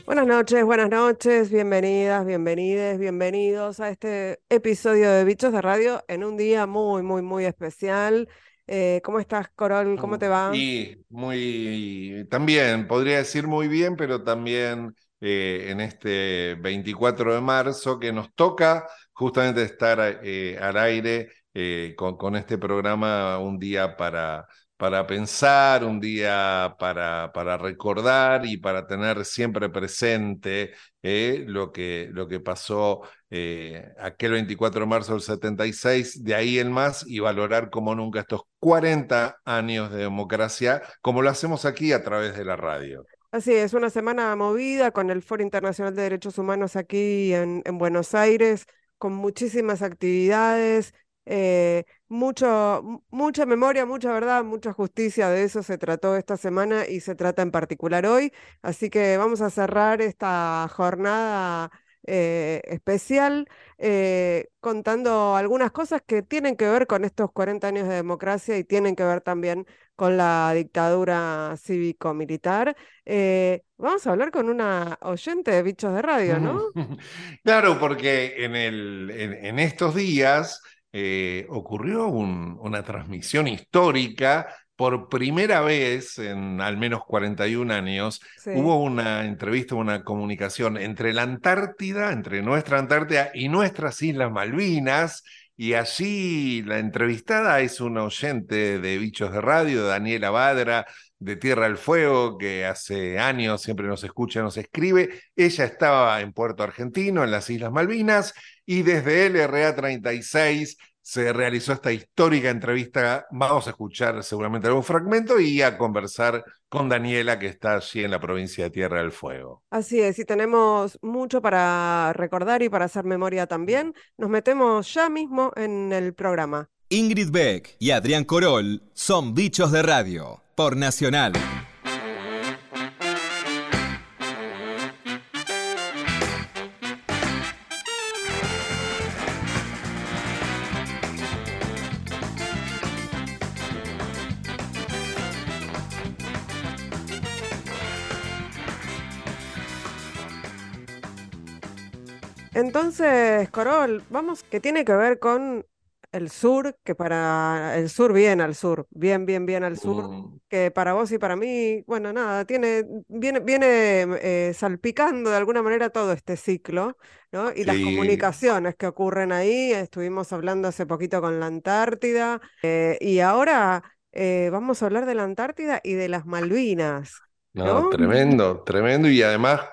Buenas noches, bienvenidas, bienvenides, bienvenidos a este episodio de Bichos de Radio en un día muy, muy, muy especial. ¿Cómo estás, Corol? ¿Cómo te va? Y muy, también podría decir muy bien, pero también en este 24 de marzo que nos toca justamente estar al aire con este programa, un día para pensar, un día para recordar y para tener siempre presente lo que pasó aquel 24 de marzo del 76, de ahí en más, y valorar como nunca estos 40 años de democracia, como lo hacemos aquí a través de la radio. Así es, una semana movida con el Foro Internacional de Derechos Humanos aquí en Buenos Aires, con muchísimas actividades, mucha memoria, mucha verdad, mucha justicia. De eso se trató esta semana y se trata en particular hoy. Así que vamos a cerrar esta jornada especial contando algunas cosas que tienen que ver con estos 40 años de democracia y tienen que ver también con la dictadura cívico-militar. Vamos a hablar con una oyente de Bichos de Radio, ¿no? Claro, porque en estos días ocurrió una transmisión histórica. Por primera vez en al menos 41 años, Sí. hubo una entrevista, una comunicación entre la Antártida, entre nuestra Antártida y nuestras Islas Malvinas. Y allí la entrevistada es una oyente de Bichos de Radio, Daniela Badra, de Tierra del Fuego, que hace años siempre nos escucha, nos escribe. Ella estaba en Puerto Argentino, en las Islas Malvinas, y desde LRA 36 se realizó esta histórica entrevista. Vamos a escuchar seguramente algún fragmento y a conversar con Daniela, que está allí en la provincia de Tierra del Fuego. Así es, y tenemos mucho para recordar y para hacer memoria también. Nos metemos ya mismo en el programa. Ingrid Beck y Adrián Corol son Bichos de Radio por Nacional. Entonces, Corol, vamos, que tiene que ver con el sur, que para el sur, bien al sur, bien, bien, bien al sur, Mm, que para vos y para mí, bueno, nada, viene salpicando de alguna manera todo este ciclo, ¿no? Y las sí. comunicaciones que ocurren ahí, estuvimos hablando hace poquito con la Antártida, y ahora vamos a hablar de la Antártida y de las Malvinas, No, ¿no? tremendo, tremendo. Y además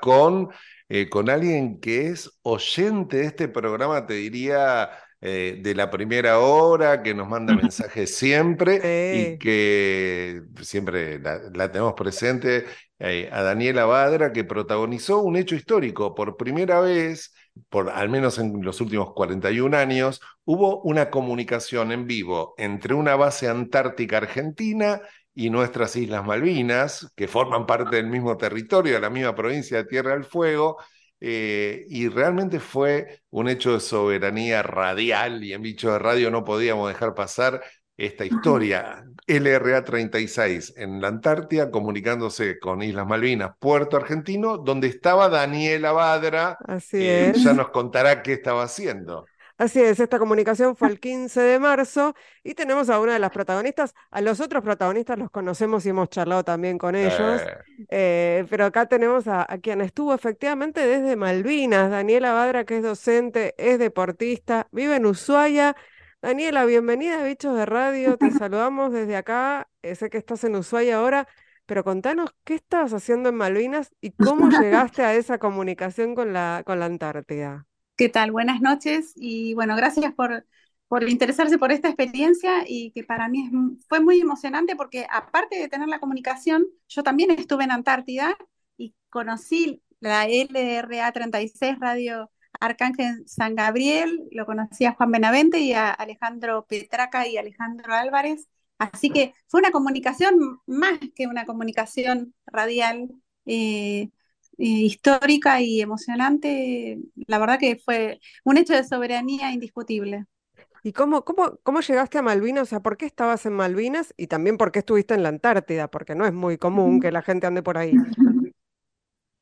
con alguien que es oyente de este programa, te diría, de la primera hora, que nos manda mensajes siempre y Sí. que siempre la tenemos presente, a Daniela Badra, que protagonizó un hecho histórico. Por primera vez, al menos en los últimos 41 años, hubo una comunicación en vivo entre una base antártica argentina y nuestras Islas Malvinas, que forman parte del mismo territorio, de la misma provincia de Tierra del Fuego, y realmente fue un hecho de soberanía radial, y en Bicho de Radio no podíamos dejar pasar esta historia. LRA 36 en la Antártida, comunicándose con Islas Malvinas, Puerto Argentino, donde estaba Daniela Badra. Así Ya es. nos contará qué estaba haciendo. Así es, esta comunicación fue el 15 de marzo y tenemos a una de las protagonistas. A los otros protagonistas los conocemos y hemos charlado también con ellos, Eh, pero acá tenemos a quien estuvo efectivamente desde Malvinas, Daniela Badra, que es docente, es deportista, vive en Ushuaia. Daniela, bienvenida a Bichos de Radio, te saludamos desde acá, sé que estás en Ushuaia ahora, pero contanos qué estabas haciendo en Malvinas y cómo llegaste a esa comunicación con la Antártida. ¿Qué tal? Buenas noches y bueno, gracias por interesarse por esta experiencia y que para mí fue muy emocionante porque aparte de tener la comunicación, yo también estuve en Antártida y conocí la LRA 36 Radio Arcángel San Gabriel, lo conocí a Juan Benavente y a Alejandro Petraca y Alejandro Álvarez, así que fue una comunicación más que una comunicación radial. eh, Histórica y emocionante. La verdad que fue un hecho de soberanía indiscutible. ¿Y cómo llegaste a Malvinas? O sea, ¿por qué estabas en Malvinas? Y también por qué estuviste en la Antártida, porque no es muy común que la gente ande por ahí.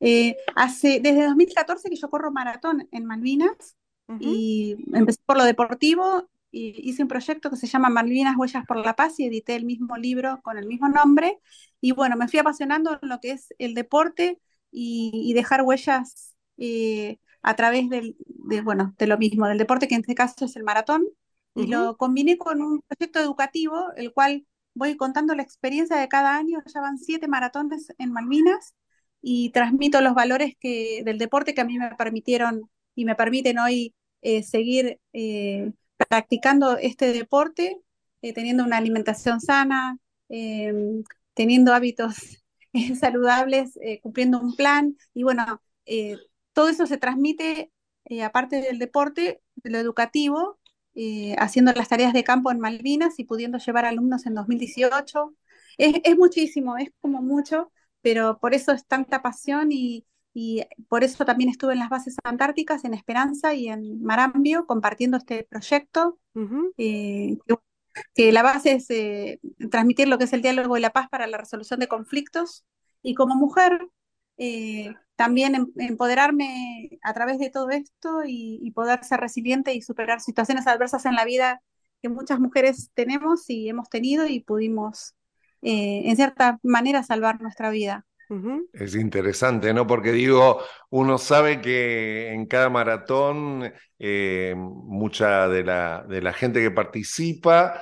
Desde 2014 que yo corro maratón en Malvinas Ujú, y empecé por lo deportivo y hice un proyecto que se llama Malvinas Huellas por la Paz y edité el mismo libro con el mismo nombre. Y bueno, me fui apasionando en lo que es el deporte y dejar huellas a través bueno, de lo mismo, del deporte, que en este caso es el maratón, y ujú, lo combiné con un proyecto educativo, el cual voy contando la experiencia de cada año. Ya van 7 maratones en Malvinas y transmito los valores del deporte que a mí me permitieron y me permiten hoy seguir practicando este deporte, teniendo una alimentación sana, eh, teniendo hábitos saludables, cumpliendo un plan. Y bueno, todo eso se transmite, aparte del deporte, de lo educativo, haciendo las tareas de campo en Malvinas y pudiendo llevar alumnos en 2018. Es muchísimo, es como mucho, pero por eso es tanta pasión y por eso también estuve en las bases antárticas, en Esperanza y en Marambio, compartiendo este proyecto. ujú. Que la base es transmitir lo que es el diálogo y la paz para la resolución de conflictos. Y como mujer, también empoderarme a través de todo esto y poder ser resiliente y superar situaciones adversas en la vida que muchas mujeres tenemos y hemos tenido y pudimos, en cierta manera, salvar nuestra vida. Ujú, Es interesante, ¿no? Porque digo, uno sabe que en cada maratón mucha de la gente que participa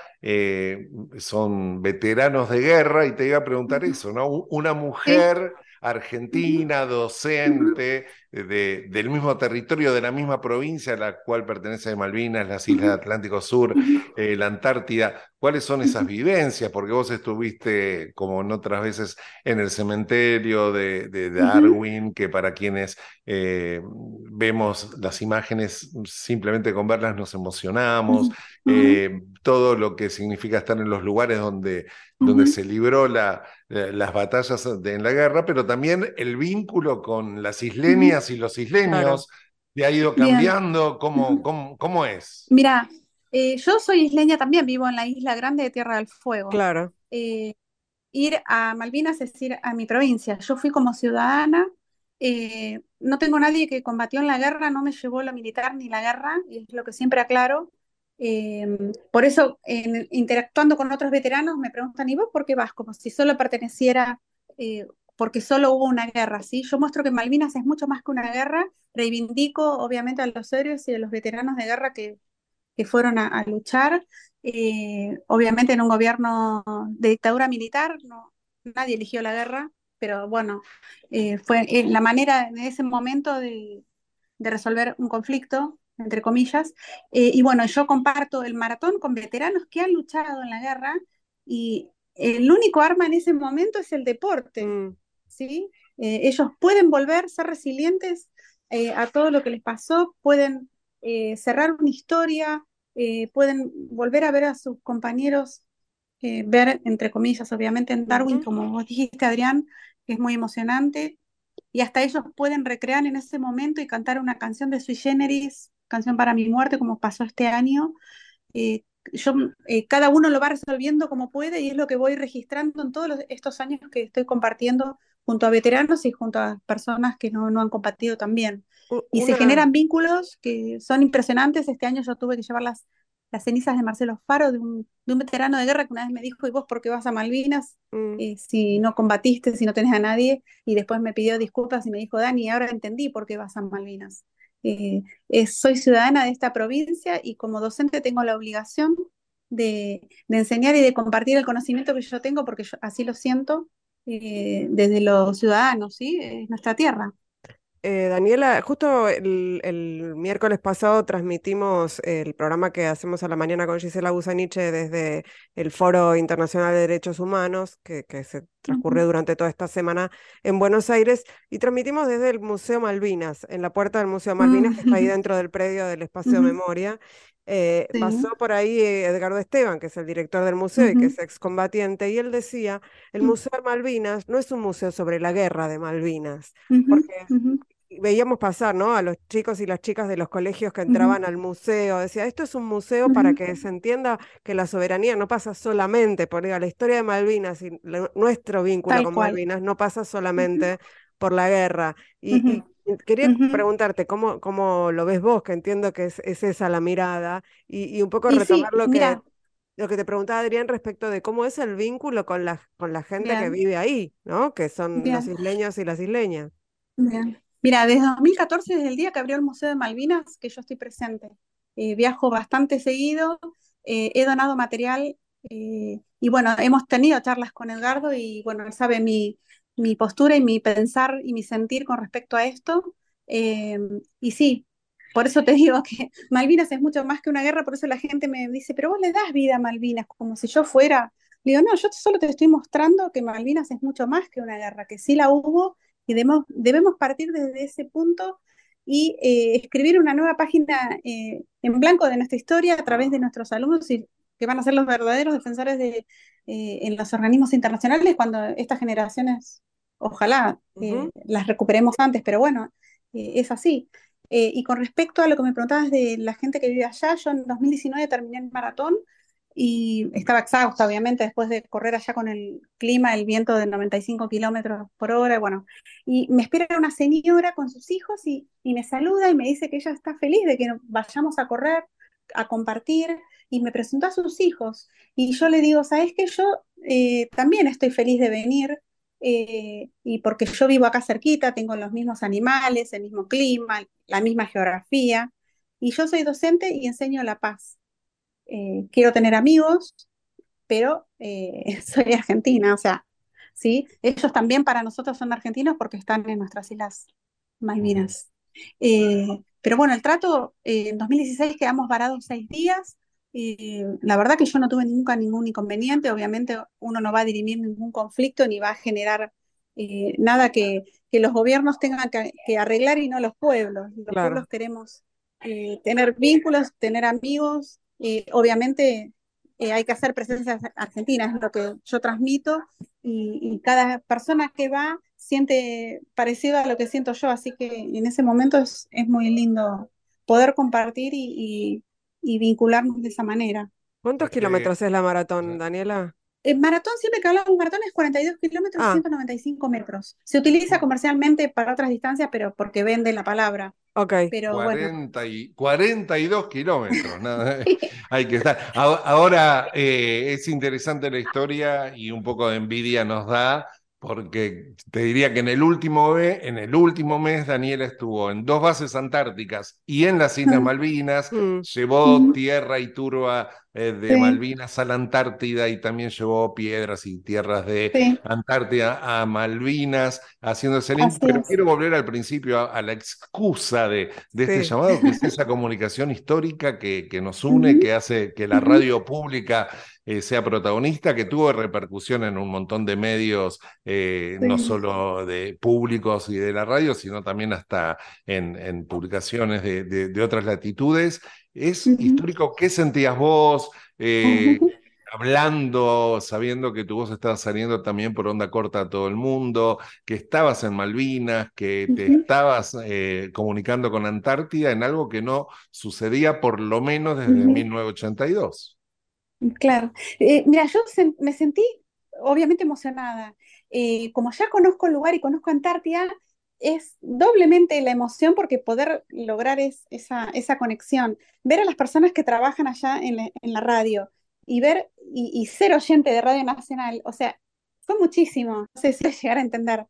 son veteranos de guerra y te iba a preguntar Ujú. eso, ¿no? Una Sí. mujer Ujú. argentina, Ujú. docente del mismo territorio, de la misma provincia a la cual pertenece Malvinas, las Islas Ujú. Atlántico Sur, la Antártida. ¿Cuáles son esas Ujú. vivencias? Porque vos estuviste, como en otras veces, en el cementerio de Ujú. Darwin, que para quienes vemos las imágenes, simplemente con verlas nos emocionamos, Ujú. Ujú. todo lo que significa estar en los lugares donde Ujú. se libró las batallas en la guerra, pero también el vínculo con las Ujú. isleñas y los claro, isleños, ¿te ha ido Bien. cambiando? Ujú. ¿Cómo es? Mira, yo soy isleña también, vivo en la isla grande de Tierra del Fuego. claro. Eh, Ir a Malvinas es ir a mi provincia. Yo fui como ciudadana, no tengo nadie que combatió en la guerra, no me llevó lo militar ni la guerra, y es lo que siempre aclaro. Por eso, interactuando con otros veteranos, me preguntan, ¿y vos por qué vas? Como si solo perteneciera, porque solo hubo una guerra, ¿sí? Yo muestro que Malvinas es mucho más que una guerra, reivindico obviamente a los héroes y a los veteranos de guerra que fueron a luchar, obviamente en un gobierno de dictadura militar. No, nadie eligió la guerra, pero bueno, fue la manera en ese momento de resolver un conflicto, entre comillas. Y bueno, yo comparto el maratón con veteranos que han luchado en la guerra y el único arma en ese momento es el deporte, Mm, ¿sí? Ellos pueden volver, ser resilientes a todo lo que les pasó, pueden cerrar una historia, pueden volver a ver a sus compañeros, ver, entre comillas, obviamente en Darwin, ujú, como vos dijiste, Adrián, que es muy emocionante, y hasta ellos pueden recrear en ese momento y cantar una canción de Sui Generis, Canción para mi muerte, como pasó este año. eh, Cada uno lo va resolviendo como puede y es lo que voy registrando en todos estos años que estoy compartiendo junto a veteranos y junto a personas que no han compartido también. Y se Una, generan vínculos que son impresionantes. Este año yo tuve que llevar las cenizas de Marcelo Faro, de un veterano de guerra que una vez me dijo, ¿y vos por qué vas a Malvinas? mm, Si no combatiste, si no tenés a nadie, y después me pidió disculpas y me dijo, Dani, ahora entendí por qué vas a Malvinas. Eh, Soy ciudadana de esta provincia y como docente tengo la obligación de enseñar y de compartir el conocimiento que yo tengo porque yo así lo siento, desde los ciudadanos, ¿sí? Es nuestra tierra. Daniela, justo el miércoles pasado transmitimos el programa que hacemos a la mañana con Gisela Busaniche desde el Foro Internacional de Derechos Humanos, que se transcurrió Ujú. durante toda esta semana en Buenos Aires, y transmitimos desde el Museo Malvinas, en la puerta del Museo Malvinas, que está ahí Mm. dentro del predio del Espacio de Ujú. Memoria. Sí. Pasó por ahí Edgardo Esteban, que es el director del museo y que Ujú. es excombatiente, y él decía, el Mm. Museo de Malvinas no es un museo sobre la guerra de Malvinas, Ujú. porque Ujú. y veíamos pasar, ¿no? A los chicos y las chicas de los colegios que Ujú. entraban al museo. Decía, esto es un museo para Ujú. que se entienda que la soberanía no pasa solamente por diga, la historia de Malvinas y nuestro vínculo Tal con cual. Malvinas no pasa Ujú. solamente por la guerra. Ujú, Y quería ujú. preguntarte cómo lo ves vos, que entiendo que es esa la mirada, y un poco Y retomar sí, mira, lo que te preguntaba Adrián respecto de cómo es el vínculo con la gente que bien, vive ahí, ¿no? Que son los bien, isleños y las isleñas. bien. Mira, desde 2014, desde el día que abrió el Museo de Malvinas, que yo estoy presente. Viajo bastante seguido, he donado material y bueno, hemos tenido charlas con Edgardo y bueno, él sabe mi postura y mi pensar y mi sentir con respecto a esto. Eh, y sí, por eso te digo que Malvinas es mucho más que una guerra, por eso la gente me dice, pero vos le das vida a Malvinas como si yo fuera. Le digo, no, yo solo te estoy mostrando que Malvinas es mucho más que una guerra, que sí la hubo y debemos partir desde ese punto y escribir una nueva página en blanco de nuestra historia a través de nuestros alumnos y que van a ser los verdaderos defensores en los organismos internacionales cuando estas generaciones, ojalá Ujú. las recuperemos antes, pero bueno, es así. Y con respecto a lo que me preguntabas de la gente que vive allá, yo en 2019 terminé el maratón y estaba exhausta, obviamente, después de correr allá con el clima, el viento de 95 kilómetros por hora, bueno, y me espera una señora con sus hijos y me saluda y me dice que ella está feliz de que vayamos a correr, a compartir, y me presentó a sus hijos. Y yo le digo, ¿sabes qué? Yo también estoy feliz de venir, y porque yo vivo acá cerquita, tengo los mismos animales, el mismo clima, la misma geografía, y yo soy docente y enseño la paz. Quiero tener amigos, pero soy argentina, o sea, ¿sí? Ellos también para nosotros son argentinos porque están en nuestras islas Ujú. Malvinas. Pero bueno, el trato, en 2016 quedamos varados 6 días. La verdad que yo no tuve nunca ningún inconveniente, obviamente uno no va a dirimir ningún conflicto ni va a generar nada que los gobiernos tengan que arreglar y no los pueblos. Los Claro. pueblos queremos tener vínculos, tener amigos, obviamente hay que hacer presencia argentina, es lo que yo transmito, y cada persona que va siente parecido a lo que siento yo, así que en ese momento es muy lindo poder compartir y vincularnos de esa manera. ¿Cuántos Es que, kilómetros es la maratón, Daniela? El maratón, siempre que hablamos de maratón, es 42 kilómetros, Ah, 195 metros. Se utiliza comercialmente para otras distancias, pero porque vende la palabra. ok. Pero bueno, 42 kilómetros, nada, hay que estar. Ahora es interesante la historia y un poco de envidia nos da, porque te diría que en el último mes Daniela estuvo en 2 bases antárticas y en las Islas Malvinas, Mm, llevó tierra y turba de sí, Malvinas a la Antártida y también llevó piedras y tierras de sí, Antártida a Malvinas, haciendo ese link, así pero es. quiero volver al principio a la excusa de este sí. llamado, que es esa comunicación histórica que nos une, Ujú, que hace que la ujú, radio pública sea protagonista, que tuvo repercusión en un montón de medios, no sí, solo de públicos y de la radio, sino también hasta en publicaciones de otras latitudes. Es ujú. histórico. ¿Qué sentías vos? Hablando, sabiendo que tu voz estaba saliendo también por onda corta a todo el mundo, que estabas en Malvinas, que te Ujú, estabas comunicando con Antártida en algo que no sucedía por lo menos desde ujú. 1982. Claro. Mira, yo me sentí obviamente emocionada. Como ya conozco el lugar y conozco Antártida, es doblemente la emoción porque poder lograr esa conexión, ver a las personas que trabajan allá en la radio y y ser oyente de Radio Nacional, o sea, fue muchísimo, no sé si llegar a entender.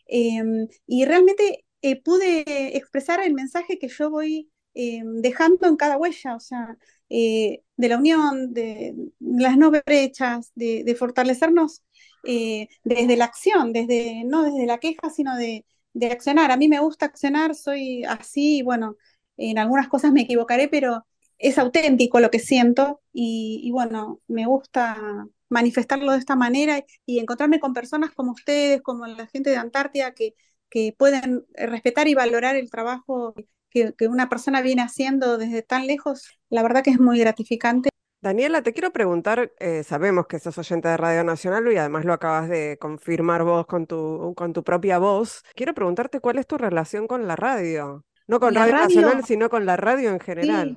Y realmente pude expresar el mensaje que yo voy dejando en cada huella, o sea, de la unión, de las no brechas, de fortalecernos desde la acción, no desde la queja, sino de accionar. A mí me gusta accionar, soy así, y bueno, en algunas cosas me equivocaré, pero es auténtico lo que siento y bueno, me gusta manifestarlo de esta manera y encontrarme con personas como ustedes, como la gente de Antártida, que pueden respetar y valorar el trabajo que una persona viene haciendo desde tan lejos, la verdad que es muy gratificante. Daniela, te quiero preguntar, sabemos que sos oyente de Radio Nacional y además lo acabas de confirmar vos con tu propia voz. Quiero preguntarte cuál es tu relación con la radio. No con La Radio radio, Nacional, sino con la radio en general. sí,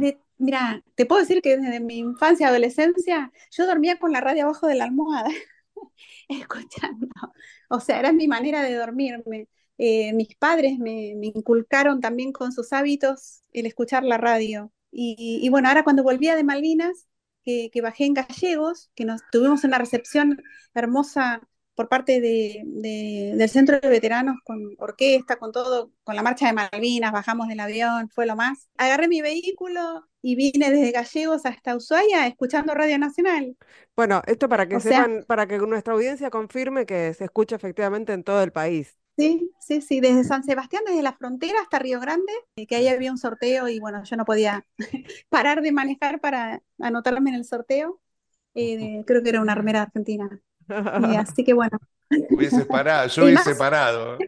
mira, te puedo decir que desde mi infancia, adolescencia, yo dormía con la radio abajo de la almohada. escuchando. O sea, era mi manera de dormirme. Mis padres me inculcaron también con sus hábitos el escuchar la radio. Y bueno, ahora cuando volvía de Malvinas, que bajé en Gallegos, que nos tuvimos una recepción hermosa por parte del Centro de Veteranos, con orquesta, con todo, con la marcha de Malvinas, bajamos del avión, fue lo más. Agarré mi vehículo y vine desde Gallegos hasta Ushuaia escuchando Radio Nacional. Bueno, esto para que O sea, sepan, para que nuestra audiencia confirme que se escucha efectivamente en todo el país. sí, sí, sí, desde San Sebastián, desde la frontera hasta Río Grande, que ahí había un sorteo y bueno, yo no podía parar de manejar para anotarme en el sorteo. Creo que era una armera argentina. Así que bueno. Hubiese parado, yo Y hubiese más, parado.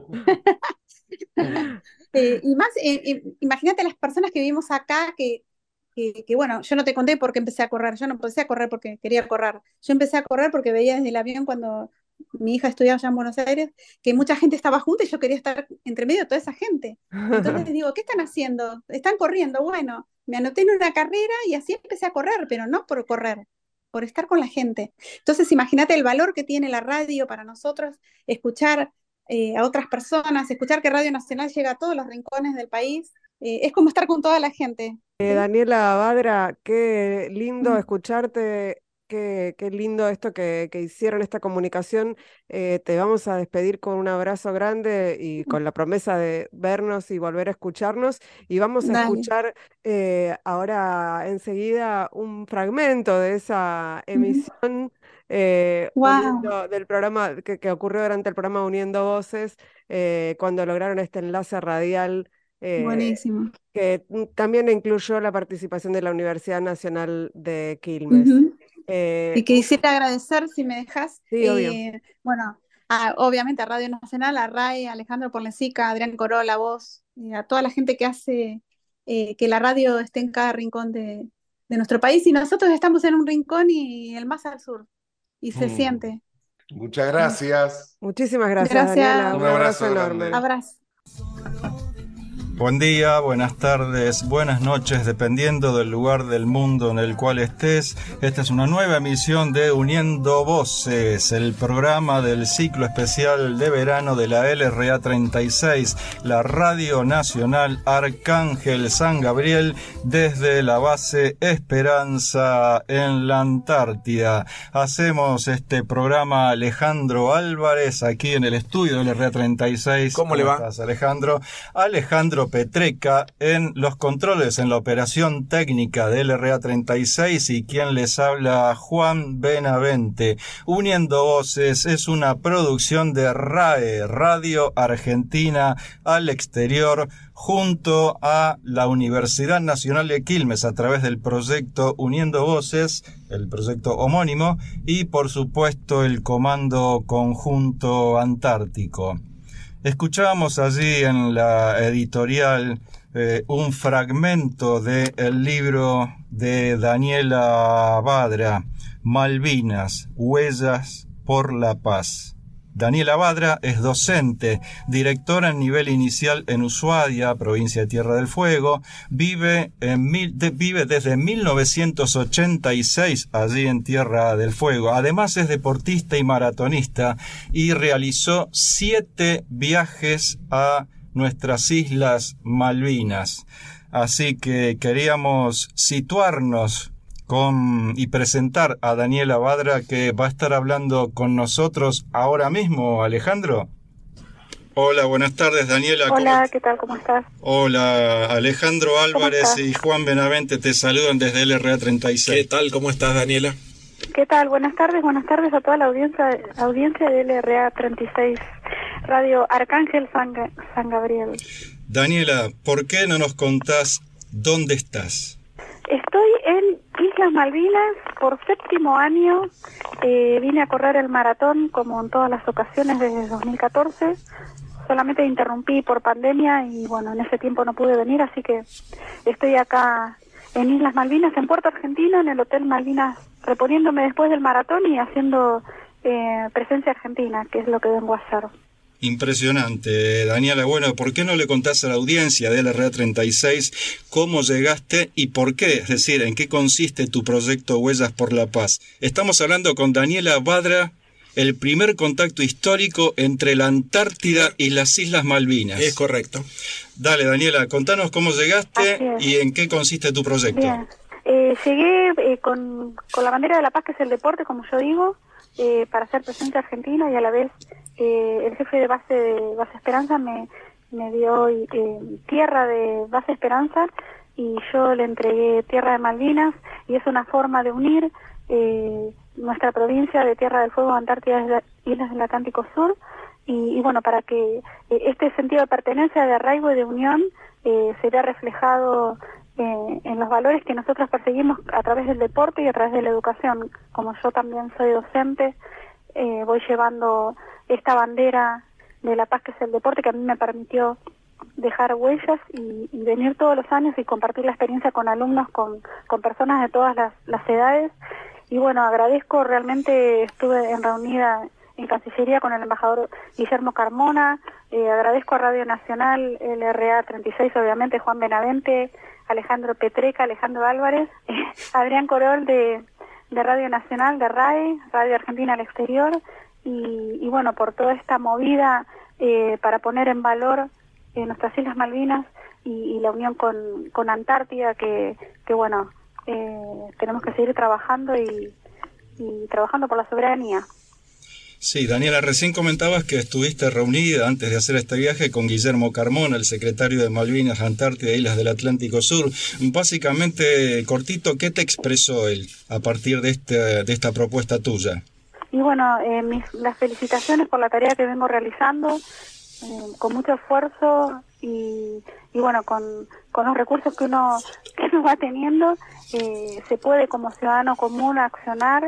y más, imagínate las personas que vivimos acá que, bueno, yo no te conté por qué empecé a correr, yo no empecé a correr porque quería correr, yo empecé a correr porque veía desde el avión cuando mi hija estudiaba allá en Buenos Aires que mucha gente estaba junta y yo quería estar entre medio de toda esa gente. Entonces digo, ¿qué están haciendo? Están corriendo, bueno, me anoté en una carrera y así empecé a correr, pero no por correr, por estar con la gente. Entonces imagínate el valor que tiene la radio para nosotros, escuchar a otras personas, escuchar que Radio Nacional llega a todos los rincones del país, es como estar con toda la gente. ¿Sí? Daniela Badra, qué lindo Mm. escucharte, qué lindo esto que hicieron esta comunicación. Te vamos a despedir con un abrazo grande y con la promesa de vernos y volver a escucharnos. Y vamos a Dale. escuchar ahora enseguida un fragmento de esa emisión Wow, del programa que ocurrió durante el programa Uniendo Voces, cuando lograron este enlace radial. buenísimo. Que también incluyó la participación de la Universidad Nacional de Quilmes. Ujú. Y Un- quisiera agradecer, si me dejas, sí, obvio. bueno, obviamente a Radio Nacional, a RAE, a Alejandro Porlesica, a Adrián Corol, a vos, a toda la gente que hace que la radio esté en cada rincón de nuestro país. Y nosotros estamos en un rincón y el más al sur, y se Mm. siente. Muchas Mm. gracias. Muchísimas gracias, Daniela. Gracias, Un Un abrazo abrazo enorme. grande. abrazo. Buen día, buenas tardes, buenas noches, dependiendo del lugar del mundo en el cual estés. Esta es una nueva emisión de Uniendo Voces, el programa del ciclo especial de verano de la LRA 36, la Radio Nacional Arcángel San Gabriel, desde la base Esperanza en la Antártida. Hacemos este programa Alejandro Álvarez aquí en el estudio de LRA 36. ¿Cómo le va? ¿Estás, Alejandro? Alejandro Petreca en los controles, en la operación técnica de LRA 36, y quien les habla, Juan Benavente. Uniendo Voces es una producción de RAE, Radio Argentina al Exterior, junto a la Universidad Nacional de Quilmes a través del proyecto Uniendo Voces, el proyecto homónimo, y por supuesto el Comando Conjunto Antártico. Escuchábamos allí en la editorial un fragmento del libro de Daniela Badra, Malvinas, Huellas por la Paz. Daniela Badra es docente, directora en nivel inicial en Ushuaia, provincia de Tierra del Fuego, vive desde 1986 allí en Tierra del Fuego. Además es deportista y maratonista y realizó 7 viajes a nuestras Islas Malvinas. Así que queríamos situarnos y presentar a Daniela Badra, que va a estar hablando con nosotros ahora mismo. Alejandro. Hola, buenas tardes, Daniela. Hola, ¿qué tal? ¿Cómo estás? Hola, Alejandro Álvarez y Juan Benavente te saludan desde LRA 36. ¿Qué tal? ¿Cómo estás, Daniela? ¿Qué tal? Buenas tardes a toda la audiencia de LRA 36, Radio Arcángel San Gabriel. Daniela, ¿por qué no nos contás dónde estás? Estoy en Islas Malvinas por 7º año. Vine a correr el maratón como en todas las ocasiones desde 2014. Solamente interrumpí por pandemia y bueno, en ese tiempo no pude venir, así que estoy acá en Islas Malvinas, en Puerto Argentino, en el Hotel Malvinas, reponiéndome después del maratón y haciendo presencia argentina, que es lo que vengo a hacer. Impresionante, Daniela. Bueno, ¿por qué no le contás a la audiencia de LRA 36 cómo llegaste y por qué? Es decir, ¿en qué consiste tu proyecto Huellas por la Paz? Estamos hablando con Daniela Badra, el primer contacto histórico entre la Antártida y las Islas Malvinas. Es correcto. Dale, Daniela, contanos cómo llegaste Así es. y en qué consiste tu proyecto. Bien. Llegué con la bandera de la paz, que es el deporte, como yo digo, para ser presidente argentino, y a la vez el jefe de base Esperanza me dio tierra de base Esperanza, y yo le entregué tierra de Malvinas, y es una forma de unir nuestra provincia de Tierra del Fuego, Antártida, Islas del Atlántico Sur, y bueno, para que este sentido de pertenencia, de arraigo y de unión se vea reflejado en los valores que nosotros perseguimos a través del deporte y a través de la educación. Como yo también soy docente, voy llevando esta bandera de la paz, que es el deporte, que a mí me permitió dejar huellas y venir todos los años y compartir la experiencia con alumnos, con personas de todas las edades. Y bueno, agradezco, realmente estuve reunida en Cancillería con el embajador Guillermo Carmona, agradezco a Radio Nacional, LRA 36, obviamente, Juan Benavente, Alejandro Petreca, Alejandro Álvarez, Adrián Corol de Radio Nacional, de RAE, Radio Argentina al Exterior, y bueno, por toda esta movida para poner en valor nuestras Islas Malvinas y la unión con Antártida, que bueno, tenemos que seguir trabajando y trabajando por la soberanía. Sí, Daniela, recién comentabas que estuviste reunida antes de hacer este viaje con Guillermo Carmona, el secretario de Malvinas, Antártida e Islas del Atlántico Sur. Básicamente, cortito, ¿qué te expresó él a partir de esta propuesta tuya? Y bueno, las felicitaciones por la tarea que vengo realizando, con mucho esfuerzo y bueno, con los recursos que uno va teniendo, se puede como ciudadano común accionar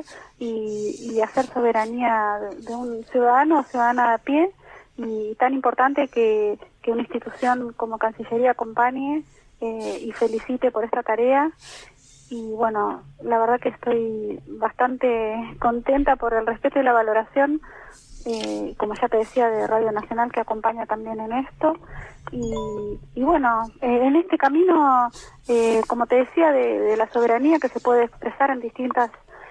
y hacer soberanía de un ciudadano o ciudadana de a pie, y tan importante que una institución como Cancillería acompañe y felicite por esta tarea. Y bueno, la verdad que estoy bastante contenta por el respeto y la valoración, como ya te decía, de Radio Nacional, que acompaña también en esto. Y bueno, en este camino, como te decía, de la soberanía, que se puede expresar de distintas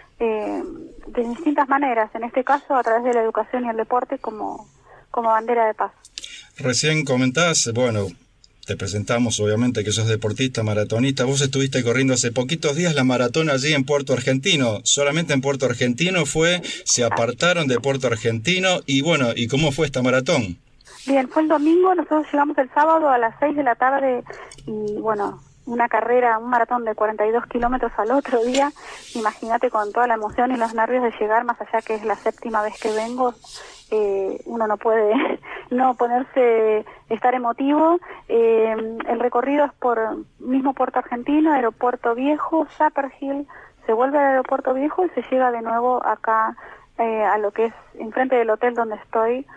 maneras, en este caso a través de la educación y el deporte como bandera de paz. Recién comentás, bueno, te presentamos obviamente que sos deportista, maratonista. Vos estuviste corriendo hace poquitos días la maratón allí en Puerto Argentino. Solamente en Puerto Argentino se apartaron de Puerto Argentino, y bueno, ¿y cómo fue esta maratón? Bien, fue el domingo, nosotros llegamos el sábado a las 6 de la tarde, y bueno, una carrera, un maratón de 42 kilómetros al otro día. Imagínate, con toda la emoción y los nervios de llegar, más allá que es la 7ª vez que vengo, uno no puede no estar emotivo. El recorrido es por mismo Puerto Argentino, Aeropuerto Viejo, Zapper Hill, se vuelve al Aeropuerto Viejo y se llega de nuevo acá a lo que es enfrente del hotel donde estoy.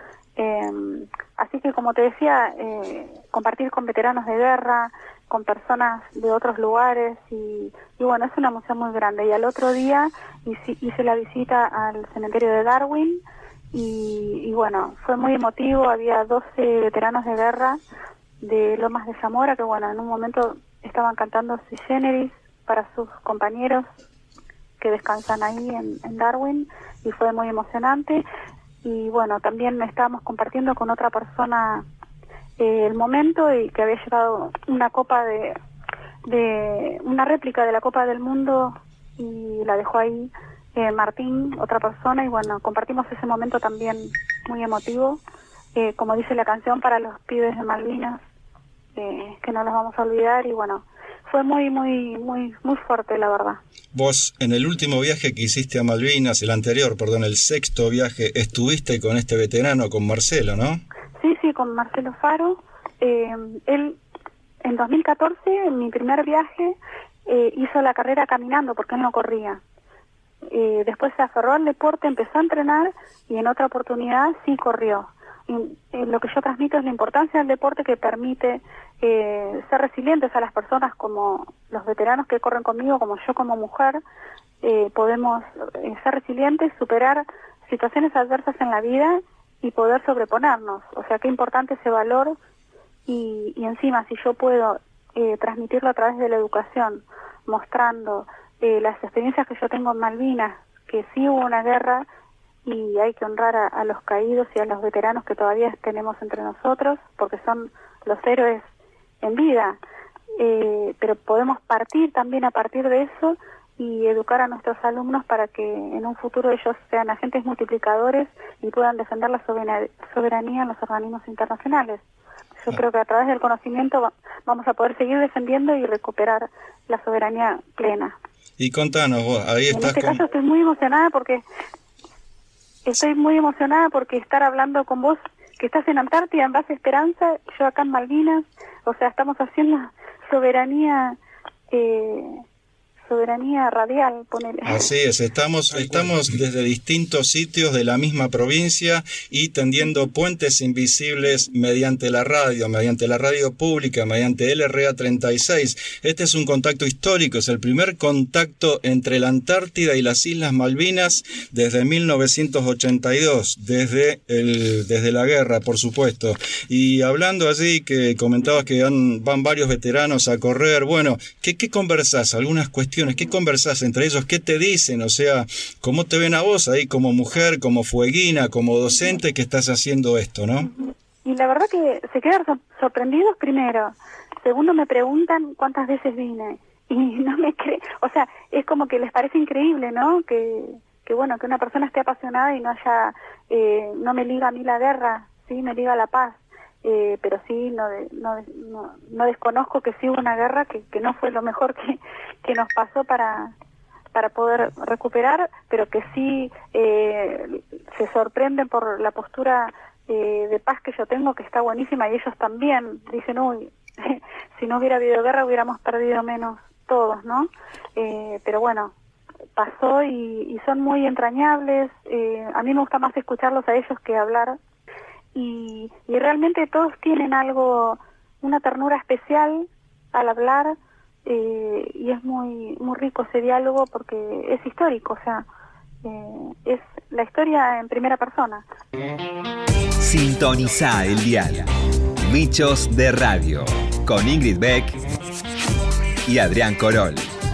Así que, como te decía, compartir con veteranos de guerra, con personas de otros lugares, y bueno, es una emoción muy grande. Y al otro día hice la visita al cementerio de Darwin, y bueno, fue muy emotivo. Había 12 veteranos de guerra de Lomas de Zamora que, bueno, en un momento estaban cantando Sui Generis para sus compañeros que descansan ahí en Darwin, y fue muy emocionante. Y bueno, también estábamos compartiendo con otra persona el momento, y que había llevado una copa de una réplica de la Copa del Mundo, y la dejó ahí Martín, otra persona, y bueno, compartimos ese momento también muy emotivo, como dice la canción, para los pibes de Malvinas, que no los vamos a olvidar. Y bueno, fue muy, muy, muy, muy fuerte, la verdad. Vos, en el último viaje que hiciste a Malvinas, el 6º viaje, estuviste con este veterano, con Marcelo, ¿no? Sí, con Marcelo Faro. Él, en 2014, en mi primer viaje, hizo la carrera caminando, porque él no corría. Después se aferró al deporte, empezó a entrenar, y en otra oportunidad sí corrió. Y lo que yo transmito es la importancia del deporte, que permite ser resilientes a las personas, como los veteranos que corren conmigo, como yo como mujer. Podemos ser resilientes, superar situaciones adversas en la vida y poder sobreponernos. O sea, qué importante ese valor, y encima, si yo puedo transmitirlo a través de la educación, mostrando las experiencias que yo tengo en Malvinas, que sí hubo una guerra, y hay que honrar a los caídos y a los veteranos que todavía tenemos entre nosotros, porque son los héroes en vida, pero podemos partir también a partir de eso y educar a nuestros alumnos para que en un futuro ellos sean agentes multiplicadores y puedan defender la soberanía en los organismos internacionales. Yo creo que a través del conocimiento vamos a poder seguir defendiendo y recuperar la soberanía plena. Y contanos vos, ahí estás en este caso estoy muy emocionada porque estar hablando con vos, que estás en Antártida, en Base Esperanza, yo acá en Malvinas, o sea, estamos haciendo soberanía radial, ponele. Así es, estamos desde distintos sitios de la misma provincia y tendiendo puentes invisibles mediante la radio pública, mediante LRA 36. Este es un contacto histórico, es el primer contacto entre la Antártida y las Islas Malvinas desde 1982, desde la guerra, por supuesto. Y hablando allí, que comentabas que van varios veteranos a correr, bueno, ¿qué conversás? Algunas cuestiones. ¿Qué conversás entre ellos? ¿Qué te dicen? O sea, ¿cómo te ven a vos ahí como mujer, como fueguina, como docente que estás haciendo esto, no? Y la verdad que se quedan sorprendidos primero. Segundo, me preguntan cuántas veces vine. Y no me creen. O sea, es como que les parece increíble, ¿no? Que bueno, que una persona esté apasionada y no haya... no me liga a mí la guerra, sí, me liga la paz. Pero sí, no desconozco que sí hubo una guerra que no fue lo mejor que nos pasó para poder recuperar, pero que sí se sorprenden por la postura de paz que yo tengo, que está buenísima, y ellos también dicen, uy, si no hubiera habido guerra hubiéramos perdido menos todos, ¿no? Pero bueno, pasó y son muy entrañables. A mí me gusta más escucharlos a ellos que hablar. Y realmente todos tienen algo, una ternura especial al hablar, y es muy rico ese diálogo porque es histórico, o sea, es la historia en primera persona. Sintoniza el dial. Bichos de Radio, con Ingrid Beck y Adrián Corol.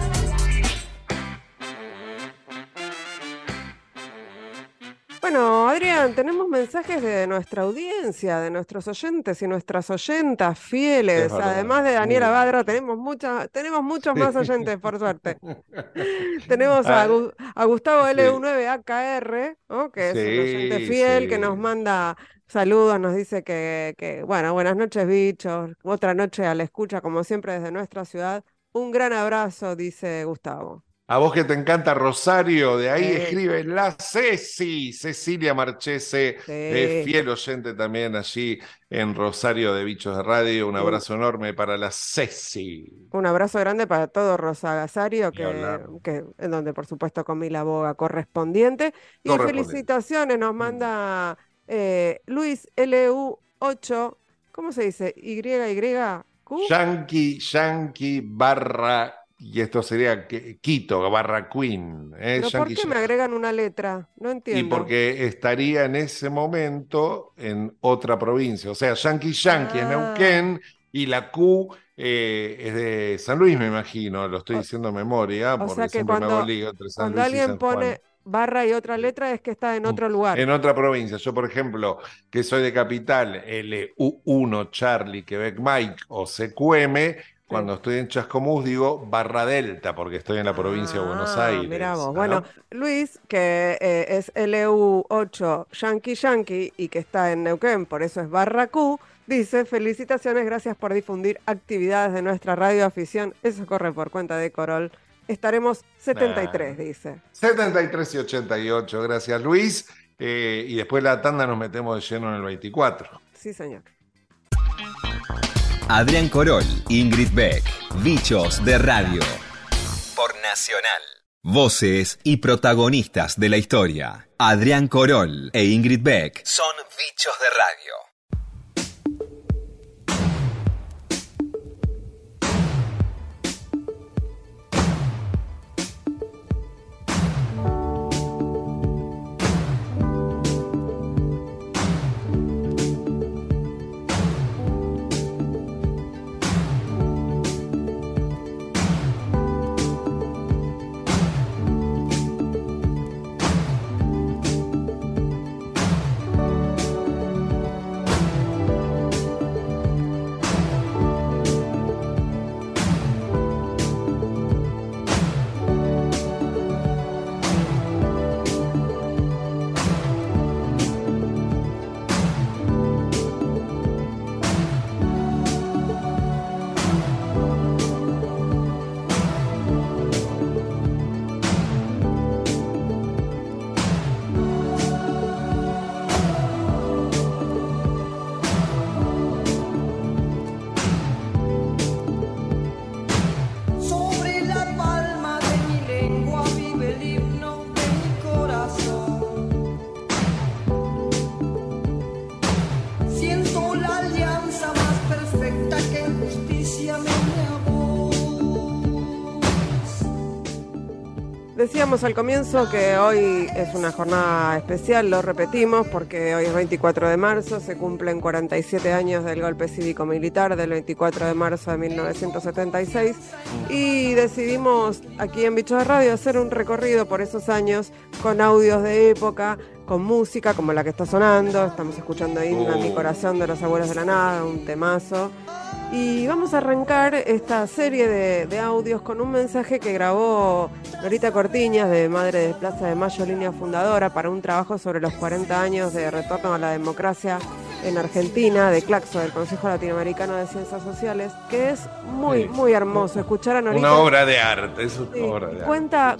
Bueno, Adrián, tenemos mensajes de nuestra audiencia, de nuestros oyentes y nuestras oyentas fieles. Además de Daniela Badra, tenemos muchos más oyentes, por suerte. Tenemos a Gustavo L9AKR, ¿no? Que es un oyente fiel, que nos manda saludos, nos dice que, bueno, buenas noches, bichos. Otra noche a la escucha, como siempre, desde nuestra ciudad. Un gran abrazo, dice Gustavo. A vos que te encanta Rosario, de ahí escribe la Cecilia Marchese, fiel oyente también allí en Rosario de Bichos de Radio. Un abrazo enorme para la Ceci. Un abrazo grande para todo Rosagasario, que en donde por supuesto comí la boga correspondiente. Y felicitaciones nos manda Luis LU8, ¿cómo se dice? YYQ. Yankee barra... Y esto sería Quito, barra Queen. ¿Pero por qué me agregan una letra? No entiendo. Y porque estaría en ese momento en otra provincia. O sea, Yankee es Neuquén y la Q es de San Luis, me imagino. Lo estoy diciendo de memoria, porque sea que siempre me hago lío entre San Luis y alguien San Juan. pone barra y otra letra es que está en otro lugar. En otra provincia. Yo, por ejemplo, que soy de Capital, LU1 Charlie Quebec Mike o CQM... Cuando estoy en Chascomús digo barra Delta, porque estoy en la provincia de Buenos Aires. Mirá vos. Bueno, Luis, que es LU8 Yankee y que está en Neuquén, por eso es barra Q, dice: felicitaciones, gracias por difundir actividades de nuestra radioafición. Eso corre por cuenta de Corol. Estaremos 73, dice. 73 y 88, gracias Luis. Y después la tanda nos metemos de lleno en el 24. Sí, señor. Adrián Corol, Ingrid Beck, Bichos de Radio. Por Nacional. Voces y protagonistas de la historia. Adrián Corol e Ingrid Beck son Bichos de Radio. Decíamos al comienzo que hoy es una jornada especial, lo repetimos porque hoy es 24 de marzo, se cumplen 47 años del golpe cívico-militar del 24 de marzo de 1976 y decidimos aquí en Bichos de Radio hacer un recorrido por esos años con audios de época, con música como la que está sonando. Estamos escuchando Himno a mi corazón de los Abuelos de la Nada, un temazo. Y vamos a arrancar esta serie de audios con un mensaje que grabó Norita Cortiñas, de Madre de Plaza de Mayo, línea fundadora, para un trabajo sobre los 40 años de retorno a la democracia en Argentina, de Claxo, del Consejo Latinoamericano de Ciencias Sociales, que es muy, muy hermoso escuchar a Norita. Una obra de arte, es una obra de arte. Cuenta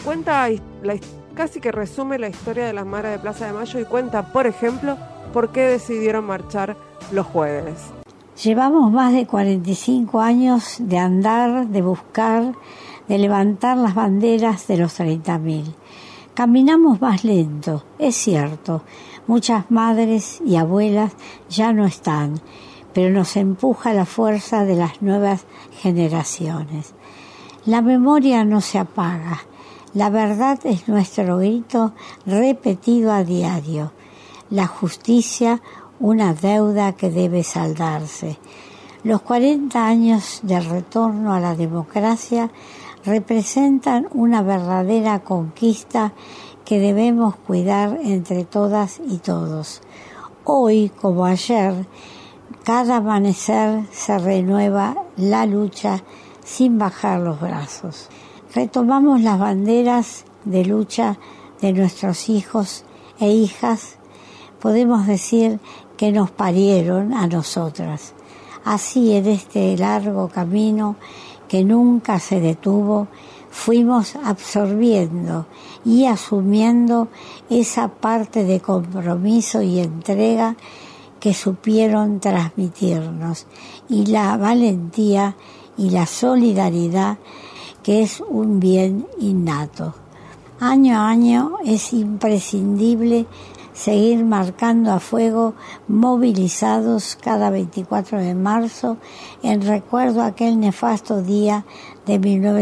casi que resume la historia de las Madres de Plaza de Mayo y cuenta, por ejemplo, por qué decidieron marchar los jueves. Llevamos más de 45 años de andar, de buscar, de levantar las banderas de los 30.000. Caminamos más lento, es cierto. Muchas madres y abuelas ya no están, pero nos empuja la fuerza de las nuevas generaciones. La memoria no se apaga. La verdad es nuestro grito repetido a diario. La justicia, una deuda que debe saldarse. Los 40 años del retorno a la democracia representan una verdadera conquista que debemos cuidar entre todas y todos. Hoy, como ayer, cada amanecer se renueva la lucha sin bajar los brazos. Retomamos las banderas de lucha de nuestros hijos e hijas. Podemos decir que nos parieron a nosotras. Así, en este largo camino que nunca se detuvo, fuimos absorbiendo y asumiendo esa parte de compromiso y entrega que supieron transmitirnos, y la valentía y la solidaridad, que es un bien innato. Año a año es imprescindible seguir marcando a fuego, movilizados cada 24 de marzo en recuerdo a aquel nefasto día de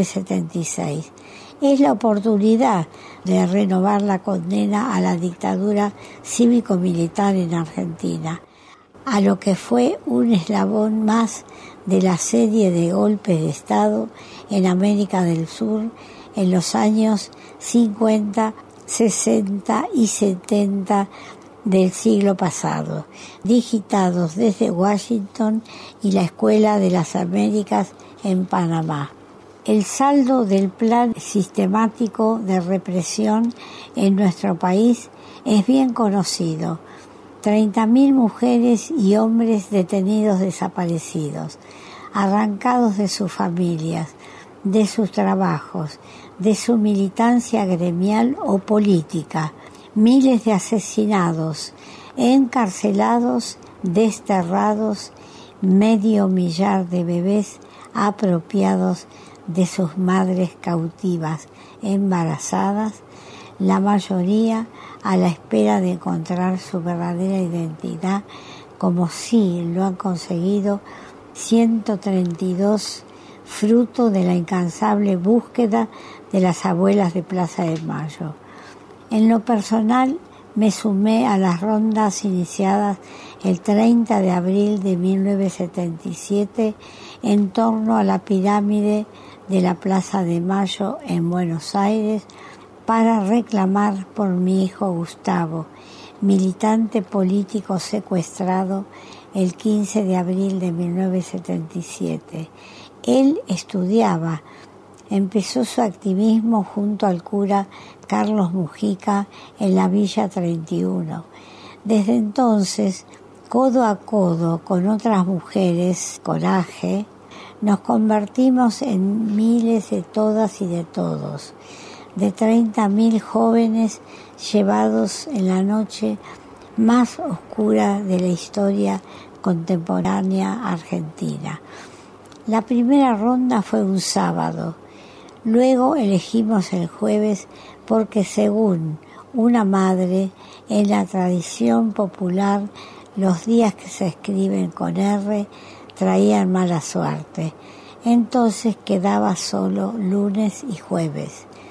1976. Es la oportunidad de renovar la condena a la dictadura cívico-militar en Argentina, a lo que fue un eslabón más de la serie de golpes de Estado en América del Sur en los años 50, 60 y 70 del siglo pasado, digitados desde Washington y la Escuela de las Américas en Panamá. El saldo del plan sistemático de represión en nuestro país es bien conocido. 30.000 mujeres y hombres detenidos desaparecidos, arrancados de sus familias, de sus trabajos, de su militancia gremial o política, miles de asesinados, encarcelados, desterrados, medio millar de bebés apropiados de sus madres cautivas, embarazadas, la mayoría a la espera de encontrar su verdadera identidad, como sí lo han conseguido 132, fruto de la incansable búsqueda de las abuelas de Plaza de Mayo. En lo personal, me sumé a las rondas iniciadas el 30 de abril de 1977 en torno a la pirámide de la Plaza de Mayo en Buenos Aires para reclamar por mi hijo Gustavo, militante político secuestrado el 15 de abril de 1977. Él estudiaba, empezó su activismo junto al cura Carlos Mujica en la Villa 31. Desde entonces, codo a codo con otras mujeres, Coraje, nos convertimos en miles de todas y de todos, de 30.000 jóvenes llevados en la noche más oscura de la historia contemporánea argentina. La primera ronda fue un sábado, luego elegimos el jueves porque, según una madre, en la tradición popular los días que se escriben con R traían mala suerte, entonces quedaba solo lunes y jueves.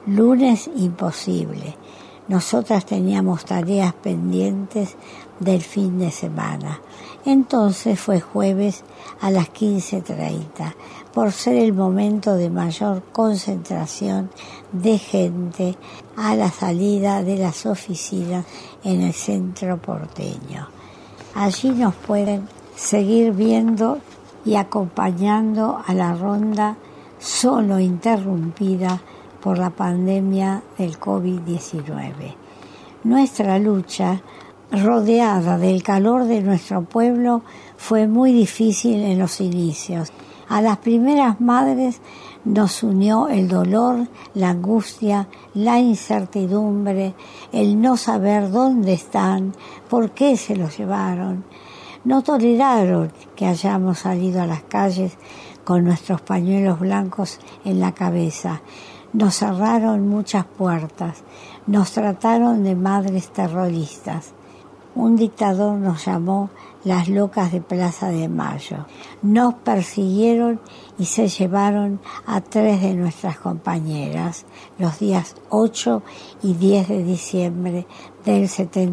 Lunes imposible. Nosotras teníamos tareas pendientes del fin de semana. Entonces fue jueves a las 15:30, por ser el momento de mayor concentración de gente a la salida de las oficinas en el centro porteño. Allí nos pueden seguir viendo y acompañando a la ronda solo interrumpida por la pandemia del COVID-19. Nuestra lucha, rodeada del calor de nuestro pueblo, fue muy difícil en los inicios. A las primeras madres nos unió el dolor, la angustia, la incertidumbre, el no saber dónde están, por qué se los llevaron. No toleraron que hayamos salido a las calles con nuestros pañuelos blancos en la cabeza. Nos cerraron muchas puertas, nos trataron de madres terroristas. Un dictador nos llamó las locas de Plaza de Mayo. Nos persiguieron y se llevaron a 3 de nuestras compañeras los días 8 y 10 de diciembre del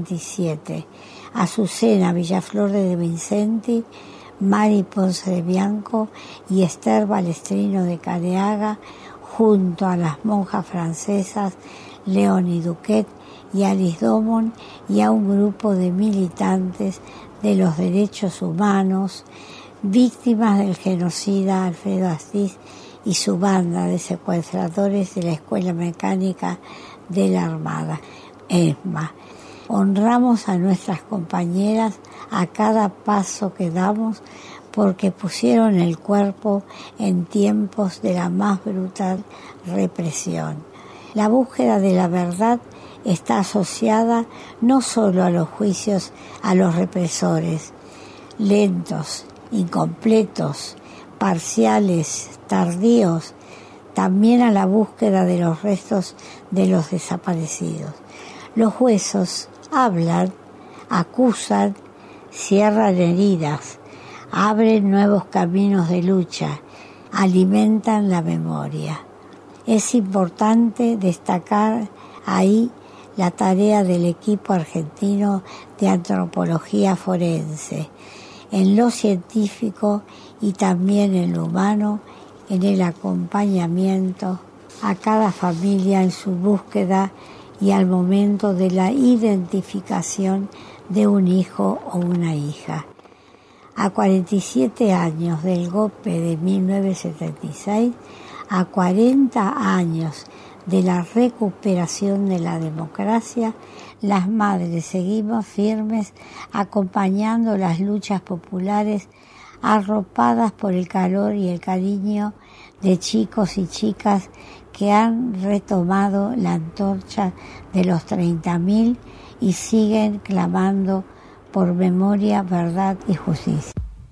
77. Azucena Villaflor de Vicenti, Mari Ponce de Bianco y Esther Balestrino de Careaga, junto a las monjas francesas Leonie Duquet y Alice Domon, y a un grupo de militantes de los derechos humanos, víctimas del genocida Alfredo Astiz y su banda de secuestradores de la Escuela Mecánica de la Armada, ESMA. Honramos a nuestras compañeras a cada paso que damos, porque pusieron el cuerpo en tiempos de la más brutal represión. La búsqueda de la verdad está asociada no solo a los juicios a los represores, lentos, incompletos, parciales, tardíos, también a la búsqueda de los restos de los desaparecidos. Los jueces hablan, acusan, cierran heridas, abren nuevos caminos de lucha, alimentan la memoria. Es importante destacar ahí la tarea del equipo argentino de antropología forense, en lo científico y también en lo humano, en el acompañamiento a cada familia en su búsqueda y al momento de la identificación de un hijo o una hija. A 47 años del golpe de 1976, a 40 años de la recuperación de la democracia, las madres seguimos firmes acompañando las luchas populares, arropadas por el calor y el cariño de chicos y chicas que han retomado la antorcha de los 30.000 y siguen clamando por memoria, verdad y justicia.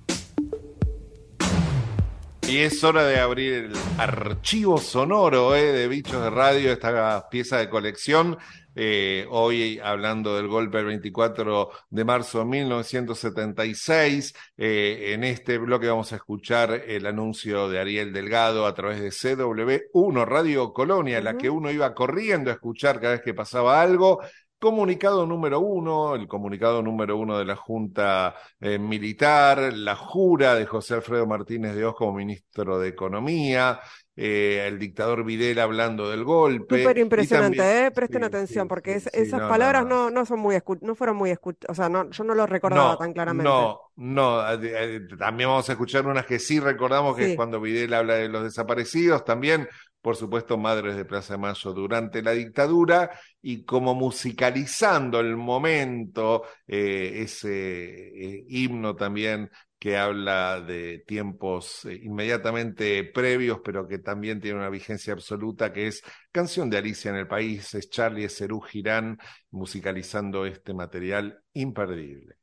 Y es hora de abrir el archivo sonoro de Bichos de Radio, esta pieza de colección. Hoy hablando del golpe del 24 de marzo de 1976. En este bloque vamos a escuchar el anuncio de Ariel Delgado a través de CW1 Radio Colonia, la que uno iba corriendo a escuchar cada vez que pasaba algo. Comunicado número 1, el comunicado número 1 de la Junta Militar, la jura de José Alfredo Martínez de Hoz como ministro de Economía, el dictador Videla hablando del golpe. Súper impresionante, también, presten atención, sí, porque sí, esas palabras no son muy no fueron muy o sea, yo no lo recordaba tan claramente. También vamos a escuchar unas que sí recordamos, que Sí. es cuando Videla habla de los desaparecidos, también, por supuesto, Madres de Plaza de Mayo durante la dictadura, y como musicalizando el momento, ese himno también que habla de tiempos inmediatamente previos, pero que también tiene una vigencia absoluta, que es Canción de Alicia en el País, es Charlie Cerú Girán musicalizando este material imperdible.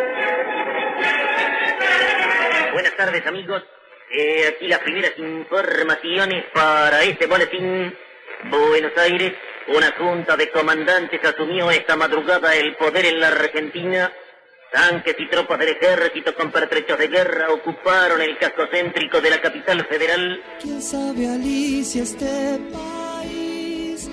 Buenas tardes, amigos. Aquí las primeras informaciones para este boletín. Buenos Aires, una junta de comandantes asumió esta madrugada el poder en la Argentina. Tanques y tropas del ejército con pertrechos de guerra ocuparon el casco céntrico de la capital federal. ¿Quién sabe, Alicia, este país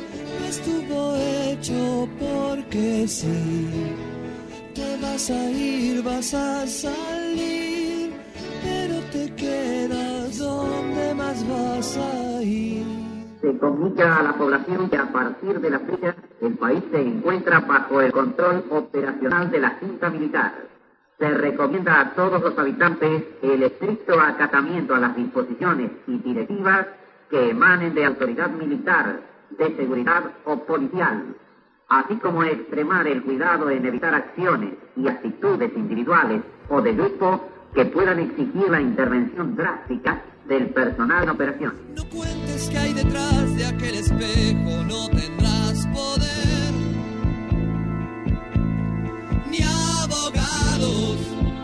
que sí. Te vas a ir, vas a salir, pero te quedas donde más vas a ir. Se comunica a la población que a partir de la fecha el país se encuentra bajo el control operacional de la Junta Militar. Se recomienda a todos los habitantes el estricto acatamiento a las disposiciones y directivas que emanen de autoridad militar, de seguridad o policial, así como extremar el cuidado en evitar acciones y actitudes individuales o de grupo que puedan exigir la intervención drástica del personal en operación. No cuentes que hay detrás de aquel espejo, no tendrás poder, ni abogados,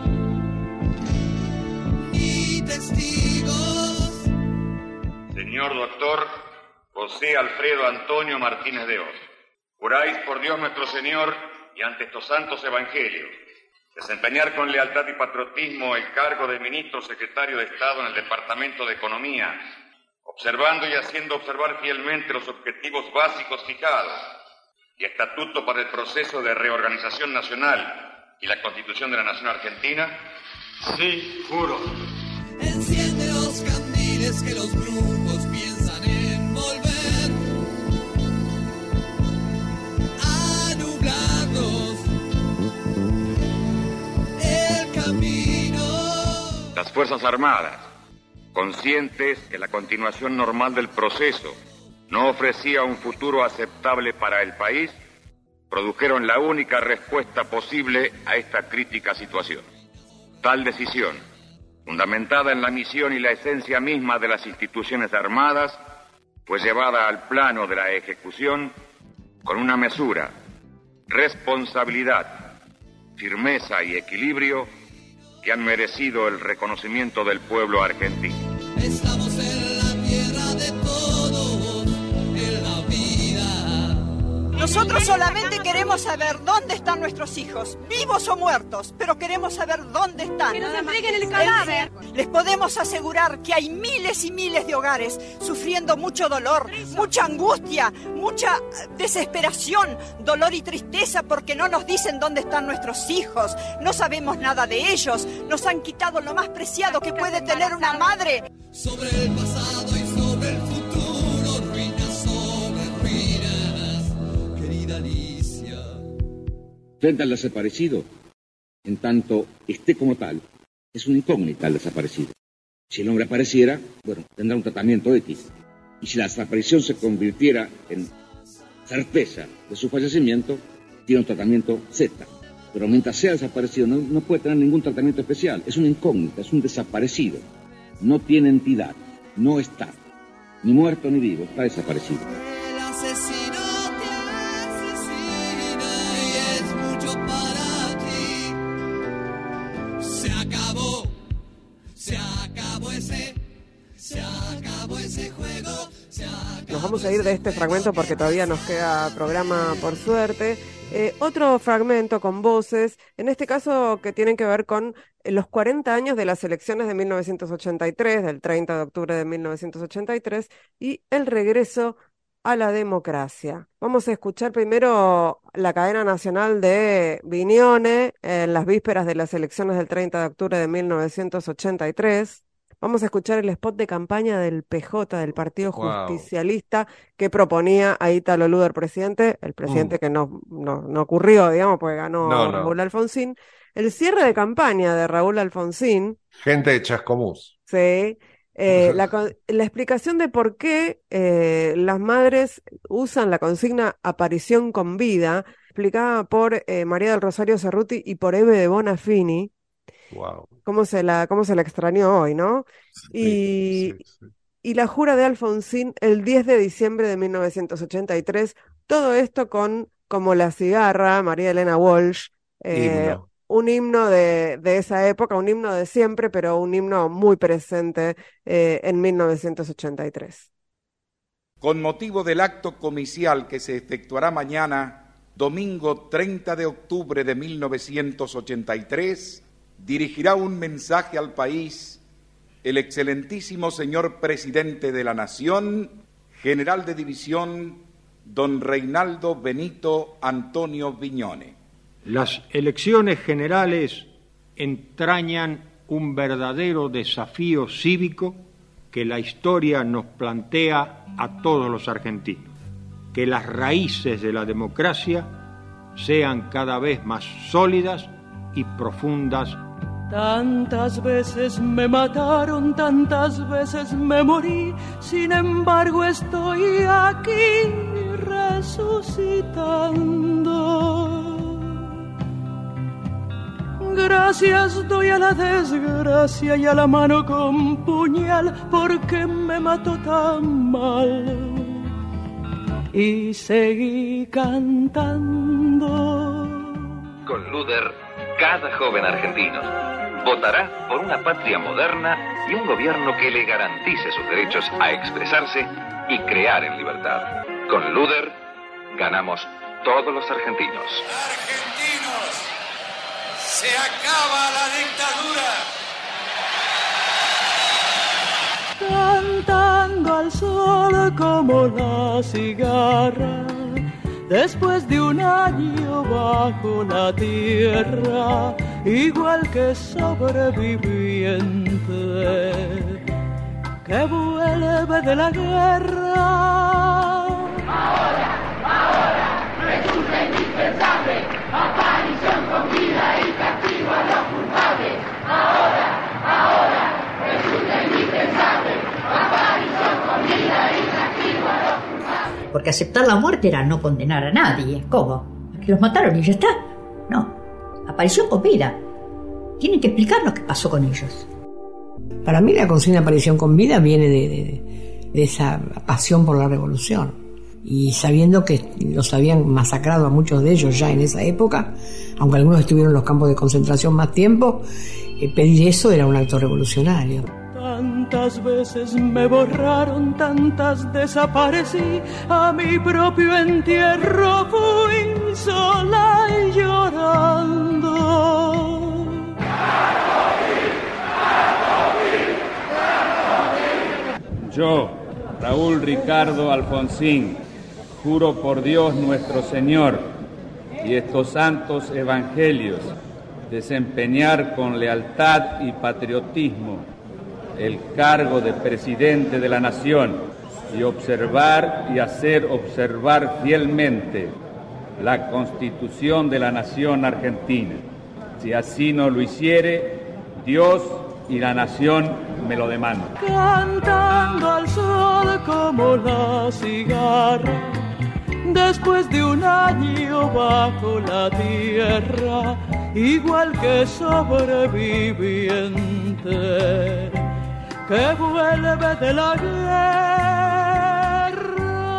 ni testigos. Señor doctor José Alfredo Antonio Martínez de Hoz, juráis por Dios nuestro Señor y ante estos santos evangelios desempeñar con lealtad y patriotismo el cargo de ministro secretario de Estado en el Departamento de Economía, observando y haciendo observar fielmente los objetivos básicos fijados y estatuto para el proceso de reorganización nacional y la Constitución de la Nación Argentina. Sí, juro. Enciende los candiles que los brujos piensan envolver, a nublarnos el camino. Las Fuerzas Armadas, conscientes que la continuación normal del proceso no ofrecía un futuro aceptable para el país, produjeron la única respuesta posible a esta crítica situación. Tal decisión, fundamentada en la misión y la esencia misma de las instituciones armadas, fue llevada al plano de la ejecución con una mesura, responsabilidad, firmeza y equilibrio que han merecido el reconocimiento del pueblo argentino. Estamos en la tierra de todos, en la vida. Nosotros solamente queremos saber dónde están nuestros hijos, vivos o muertos, pero queremos saber dónde están. Que nos entreguen el cadáver. Les podemos asegurar que hay miles y miles de hogares sufriendo mucho dolor, mucha angustia, mucha desesperación, dolor y tristeza porque no nos dicen dónde están nuestros hijos, no sabemos nada de ellos, nos han quitado lo más preciado que puede tener una madre. Sobre el pasado y sobre el futuro, ruinas sobre ruinas, querida Alicia. Frente al desaparecido, en tanto esté como tal, es una incógnita el desaparecido. Si el hombre apareciera, bueno, tendrá un tratamiento ético. Y si la desaparición se convirtiera en certeza de su fallecimiento, tiene un tratamiento Z. Pero mientras sea desaparecido, no puede tener ningún tratamiento especial. Es una incógnita, es un desaparecido. No tiene entidad, no está, ni muerto ni vivo, está desaparecido. El asesino te asesina y es mucho para ti. Se acabó ese juego, se acabó. Nos vamos a ir de este fragmento porque todavía nos queda programa por suerte. Otro fragmento con voces, en este caso que tienen que ver con los 40 años de las elecciones de 1983, del 30 de octubre de 1983, y el regreso a la democracia. Vamos a escuchar primero la cadena nacional de Viñone en las vísperas de las elecciones del 30 de octubre de 1983. Vamos a escuchar el spot de campaña del PJ, del Partido Justicialista, que proponía a Ítalo Luder presidente, el presidente que no ocurrió, digamos, porque ganó Raúl Alfonsín. El cierre de campaña de Raúl Alfonsín. Gente de Chascomús. Sí. La explicación de por qué las madres usan la consigna aparición con vida, explicada por María del Rosario Cerruti y por Eve de Bonafini. Wow. Cómo se la extrañó hoy, ¿no? Y la jura de Alfonsín el 10 de diciembre de 1983, todo esto con Como la cigarra, María Elena Walsh, un himno de esa época, un himno de siempre, pero un himno muy presente en 1983. Con motivo del acto comicial que se efectuará mañana, domingo 30 de octubre de 1983, dirigirá un mensaje al país el excelentísimo señor presidente de la Nación, general de división don Reinaldo Benito Antonio Viñone. Las elecciones generales entrañan un verdadero desafío cívico que la historia nos plantea a todos los argentinos, que las raíces de la democracia sean cada vez más sólidas y profundas. Tantas veces me mataron, tantas veces me morí, sin embargo estoy aquí resucitando. Gracias doy a la desgracia y a la mano con puñal porque me mató tan mal. Y seguí cantando. Con Luder, cada joven argentino votará por una patria moderna y un gobierno que le garantice sus derechos a expresarse y crear en libertad. Con Luder, ganamos todos los argentinos. Argentinos, se acaba la dictadura. Cantando al sol como la cigarra, después de un año bajo la tierra, igual que sobreviviente que vuelve de la guerra. Ahora, resulta indispensable aparición con vida y castigo a los culpables. Ahora, resulta indispensable aparición con vida y castigo a los culpables. Porque aceptar la muerte era no condenar a nadie. ¿Cómo? ¿Que los mataron y ya está? No. Aparición con vida. Tienen que explicarnos qué pasó con ellos. Para mí la consigna aparición con vida viene de esa pasión por la revolución. Y sabiendo que los habían masacrado a muchos de ellos ya en esa época, aunque algunos estuvieron en los campos de concentración más tiempo, pedir eso era un acto revolucionario. Tantas veces me borraron, tantas desaparecí, a mi propio entierro fui sola y llorando. Yo, Raúl Ricardo Alfonsín, juro por Dios nuestro Señor y estos santos evangelios desempeñar con lealtad y patriotismo el cargo de presidente de la Nación y observar y hacer observar fielmente la Constitución de la Nación Argentina. Si así no lo hiciere, Dios y la Nación me lo demandan. Cantando al sol como la cigarra, después de un año bajo la tierra, igual que sobreviviente que vuelve de la guerra.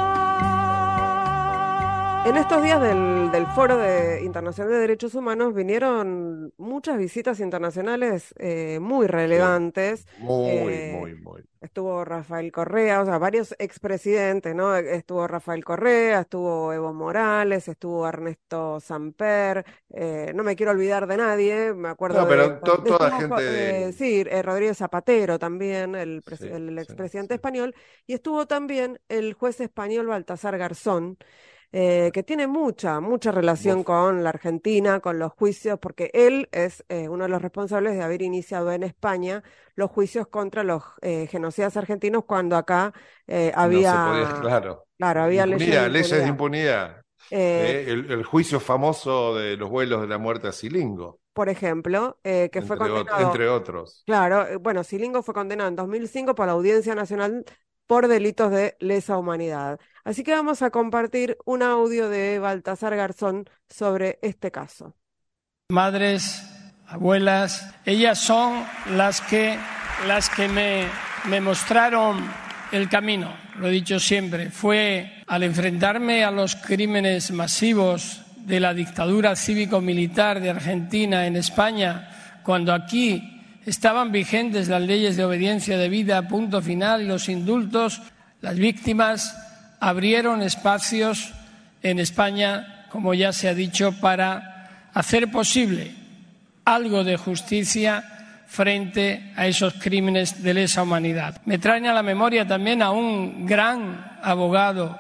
En estos días del Foro Internacional de Derechos Humanos vinieron muchas visitas internacionales muy relevantes. Muy. Estuvo Rafael Correa, o sea, varios expresidentes, ¿no? Estuvo Rafael Correa, estuvo Evo Morales, estuvo Ernesto Samper, no me quiero olvidar de nadie, me acuerdo pero toda gente sí, Rodríguez Zapatero también, el expresidente español, y estuvo también el juez español Baltasar Garzón, que tiene mucha relación con la Argentina, con los juicios, porque él es uno de los responsables de haber iniciado en España los juicios contra los genocidas argentinos cuando acá había... No se podía, claro, había leyes de impunidad. El juicio famoso de los vuelos de la muerte a Cilingo. Por ejemplo, que fue condenado... Entre otros. Claro, bueno, Cilingo fue condenado en 2005 por la Audiencia Nacional por delitos de lesa humanidad. Así que vamos a compartir un audio de Baltasar Garzón sobre este caso. Madres, abuelas, ellas son las que me mostraron el camino, lo he dicho siempre. Fue al enfrentarme a los crímenes masivos de la dictadura cívico-militar de Argentina en España, cuando aquí estaban vigentes las leyes de obediencia debida, punto final, y los indultos, las víctimas abrieron espacios en España, como ya se ha dicho, para hacer posible algo de justicia frente a esos crímenes de lesa humanidad. Me traen a la memoria también a un gran abogado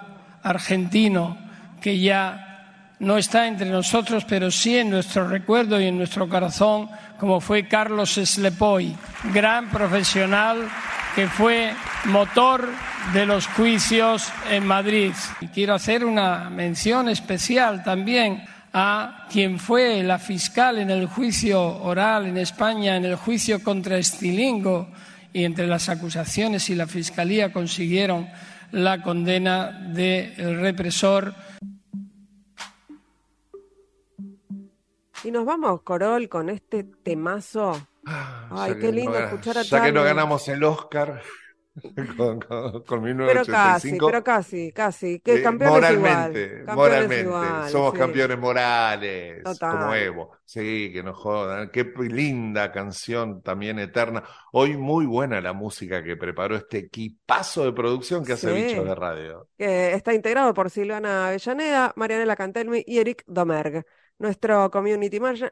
argentino que ya no está entre nosotros, pero sí en nuestro recuerdo y en nuestro corazón, como fue Carlos Slepoy, gran profesional que fue motor de los juicios en Madrid. Y quiero hacer una mención especial también a quien fue la fiscal en el juicio oral en España, en el juicio contra Estilingo, y entre las acusaciones y la fiscalía consiguieron la condena del represor. Y nos vamos, Corol, con este temazo. Ay, qué lindo escuchar a Ya que no Charlie. ganamos el Oscar con 1985. Pero casi. Que campeones igual. Moralmente. Somos sí. campeones morales, Total. como Evo. Sí, que nos jodan. Qué linda canción, también eterna. Hoy muy buena la música que preparó este equipazo de producción que hace Sí. Bichos de Radio. Que está integrado por Silvana Avellaneda, Marianela Cantelmi y Eric Domergue. Nuestro community manager,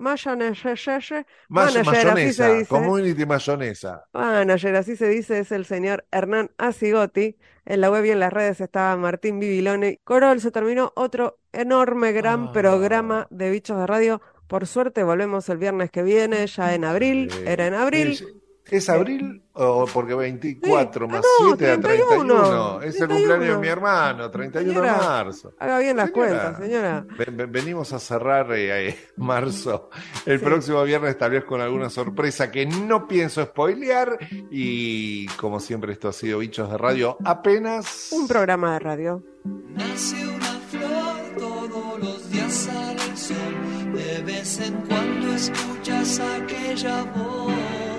así se dice. Community mayonesa. Manager, así se dice, es el señor Hernán Asigotti. En la web y en las redes estaba Martín Bibilone. Corol, se terminó otro enorme, gran programa de Bichos de Radio. Por suerte volvemos el viernes que viene, ya en abril. Era en abril. ¿Es abril o porque 24 más no, 7 a 31? Es el 31. cumpleaños de mi hermano, 31 Señora, de marzo. Haga bien las Señora, cuentas, señora. Venimos a cerrar marzo el próximo viernes, tal vez con alguna sorpresa que no pienso spoilear. Y como siempre, esto ha sido Bichos de Radio, apenas un programa de radio. Nace una flor, todos los días sale el sol. De vez en cuando escuchas aquella voz,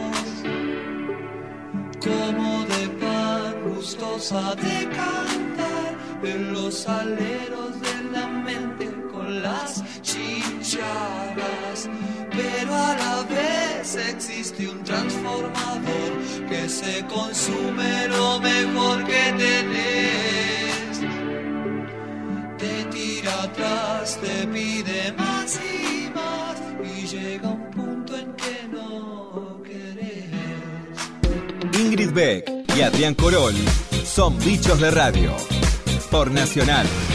como de pan gustosa de cantar en los aleros de la mente con las chinchadas. Pero a la vez existe un transformador que se consume lo mejor que tenés. Te tira atrás, te pide más y más y llega un punto en que no querés. Ingrid Beck y Adrián Corol son Bichos de Radio por Nacional.